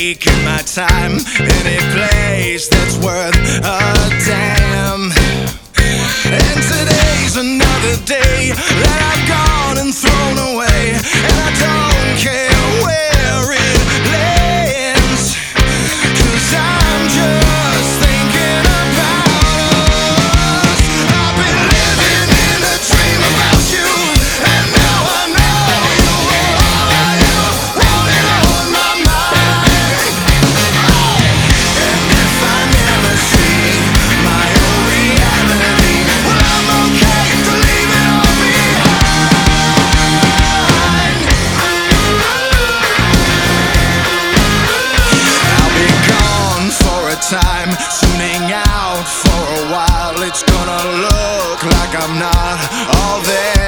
taking my time. Any place that's worth a damn. And today's another day that I've gone and thrown away, and I don't care where it lands, 'cause I'm just thinking about us. I've been living in a dream about you, and now I know you're all I ever wanted on my mind. And if I never see my own reality, well, I'm okay to leave it all behind. I'll be gone for a time, tuning out for a while. It's gonna look like I'm not all there.